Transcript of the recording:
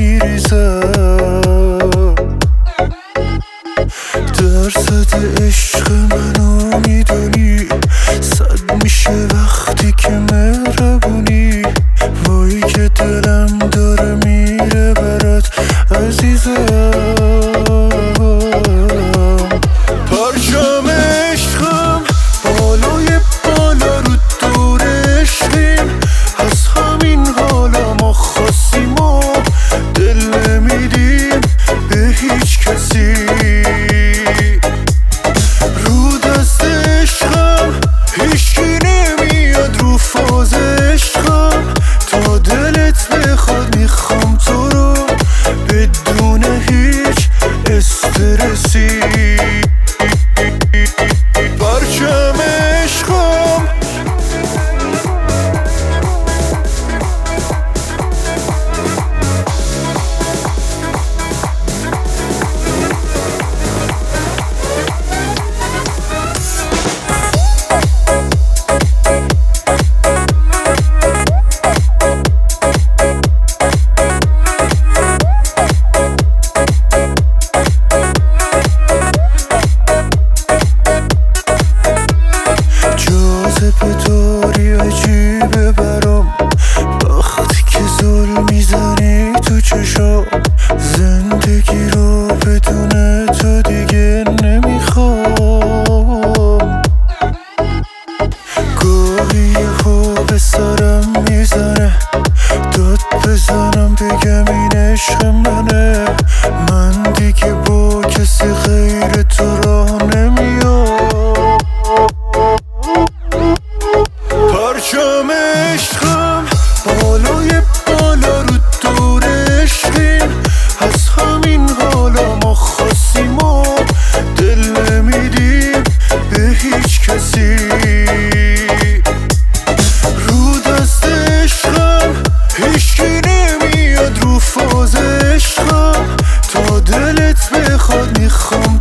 میریزم. درصد عشق منو میدونی، صد میشه وقتی که مهربونی. وای که دلم داره میره برات عزیزم. پرچم عشقم بالای بالا رو دور عشقیم، از همین حالا ما خواستیم و دل نمیدیم به هیچ کسی. رو دست عشقم هیچکی نمیاد رو فاز عشقم، تا دلت بخواد میخوام تو رو بدون هیچ استرسی. پرچم عشقم جاذبه داری عجیبه برام، وقتی که زل میزنی تو چشام. زندگی رو بدون تو دیگه نمیخوام. گاهی یهو به سرم میزنه، داد بزنم بگم این عشق منه. من دیگه با کسی غیر تو راه نمیام. پرچم عشقم بالای بالا رو دور عشقیم، از همین حالا ما خواستیم و دل نمیدیم به هیچ کسی. رو دست عشقم هیچکی نمیاد رو فاز عشقم، تا دلت بخواد میخوام